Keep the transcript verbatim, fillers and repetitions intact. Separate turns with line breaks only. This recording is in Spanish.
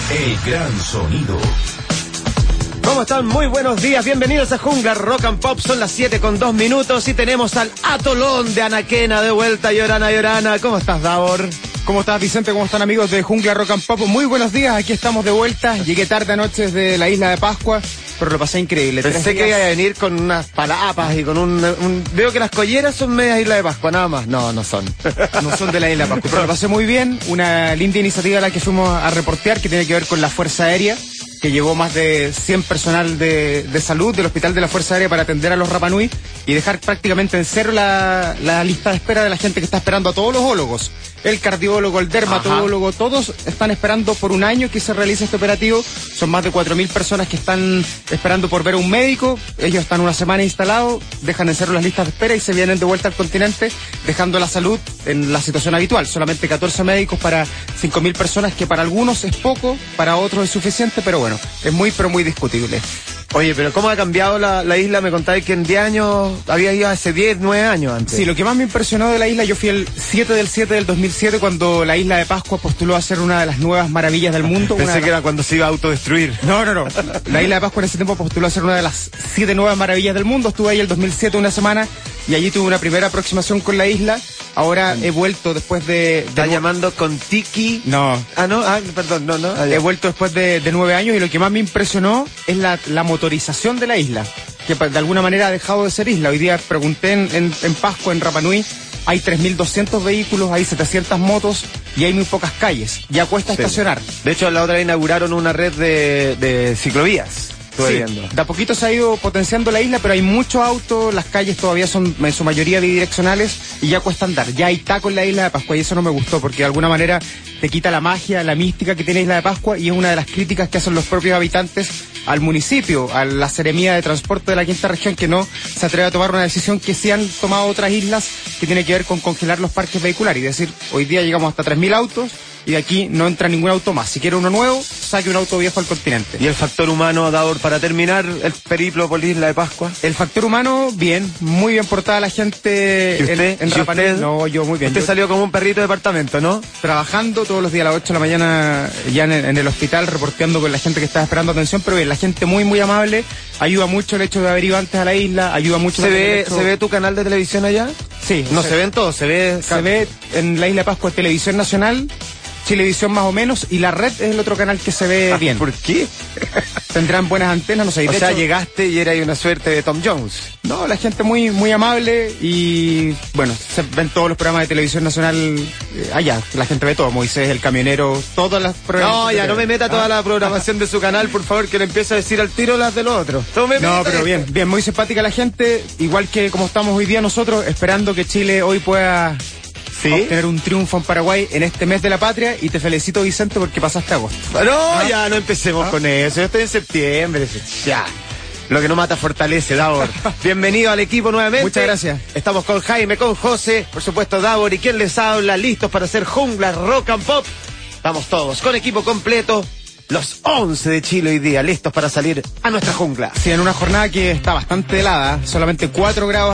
El gran sonido.
¿Cómo están? Muy buenos días, bienvenidos a Jungla Rock and Pop, son las siete con dos minutos y tenemos al Atolón de Anaquena de vuelta. Llorana, Llorana, ¿cómo estás, Davor?
¿Cómo estás, Vicente? ¿Cómo están, amigos de Jungla Rock and Pop? Muy buenos días, aquí estamos de vuelta. Llegué tarde anoche desde la isla de Pascua, pero lo pasé increíble.
Pensé que iba a venir con unas palapas y con un, un... Veo que las colleras son medias Isla de Pascua, nada más. No, no son.
No son de la isla de Pascua, pero lo pasé muy bien. Una linda iniciativa a la que fuimos a reportear, que tiene que ver con la Fuerza Aérea, que llevó más de cien personal de, de salud del Hospital de la Fuerza Aérea para atender a los Rapa Nui y dejar prácticamente en cero la, la lista de espera de la gente que está esperando a todos los ólogos. El cardiólogo, el dermatólogo, Ajá. todos están esperando por un año que se realice este operativo. Son más de cuatro mil personas que están esperando por ver a un médico. Ellos están una semana instalados, dejan en cero las listas de espera y se vienen de vuelta al continente, dejando la salud en la situación habitual. Solamente catorce médicos para cinco mil personas, que para algunos es poco, para otros es suficiente, pero bueno, es muy, pero muy discutible.
Oye, pero ¿cómo ha cambiado la, la isla? Me contáis que en diez años, había ido hace diez, nueve años antes.
Sí, lo que más me impresionó de la isla, yo fui el siete del siete del dos mil siete, cuando la isla de Pascua postuló a ser una de las nuevas maravillas del mundo.
Pensé
una
que
la...
era cuando se iba a autodestruir.
No, no, no. La isla de Pascua en ese tiempo postuló a ser una de las siete nuevas maravillas del mundo. Estuve ahí el dos mil siete una semana y allí tuve una primera aproximación con la isla. Ahora he vuelto después de... de
¿Estás
nu...
llamando con Tiki?
No.
Ah, no, ah, perdón, no, no. Ah,
he vuelto después de, de nueve años y lo que más me impresionó es la, la motorización de la isla, que de alguna manera ha dejado de ser isla. Hoy día pregunté en, en, en Pascua, en Rapa Nui, hay tres mil doscientos vehículos, hay setecientas motos y hay muy pocas calles. Ya cuesta sí. estacionar.
De hecho, la otra inauguraron una red de, de ciclovías.
Sí, de a poquito se ha ido potenciando la isla, pero hay mucho auto, las calles todavía son en su mayoría bidireccionales y ya cuesta andar. Ya hay taco en la isla de Pascua y eso no me gustó, porque de alguna manera te quita la magia, la mística que tiene Isla de Pascua, y es una de las críticas que hacen los propios habitantes al municipio, a la Seremía de Transporte de la Quinta Región, que no se atreve a tomar una decisión que sí han tomado otras islas, que tiene que ver con congelar los parques vehiculares. Y decir, hoy día llegamos hasta tres mil autos y de aquí no entra ningún auto más. Si quiere uno nuevo, saque un auto viejo al continente.
¿Y el factor humano, Davor, para terminar el periplo por la Isla de Pascua?
El factor humano, bien, muy bien portada la gente.
¿Y usted?
en, en Rapa Nui. No, yo muy bien.
Usted
yo...
salió como un perrito de departamento, ¿no?
Trabajando todos los días a las ocho de la mañana ya en, en el hospital, reporteando con la gente que estaba esperando atención, pero bien, la gente muy, muy amable. Ayuda mucho el hecho de haber ido antes a la isla, ayuda mucho...
¿Se ve,
hecho...
¿se ve tu canal de televisión allá?
Sí.
No, se, se ve en todo, se ve...
Se ve en la Isla de Pascua Televisión Nacional, Chilevisión más o menos, y la red es el otro canal que se ve
ah,
bien.
¿Por qué?
Tendrán buenas antenas, no sé.
O
de
sea,
hecho,
llegaste y era ahí una suerte de Tom Jones.
No, la gente muy muy amable y, bueno, se ven todos los programas de televisión nacional eh, allá. La gente ve todo, Moisés, el camionero, todas las programas.
No, ya no me meta toda la programación de su canal, por favor, que le empiece a decir al tiro las de los otros.
No, no pero bien, bien, muy simpática la gente, igual que como estamos hoy día nosotros, esperando que Chile hoy pueda... ¿Sí? obtener un triunfo en Paraguay en este mes de la patria, y te felicito, Vicente, porque pasaste agosto.
No, ¿Ah? ya no empecemos ¿Ah? con eso, yo estoy en septiembre, ya. Lo que no mata fortalece, Davor. Bienvenido al equipo nuevamente.
Muchas gracias.
Estamos con Jaime, con José, por supuesto Davor, y quien les habla, listos para hacer Jungla Rock and Pop. Estamos todos con equipo completo. Los once de Chile hoy día, listos para salir a nuestra jungla.
Sí, en una jornada que está bastante helada, solamente cuatro grados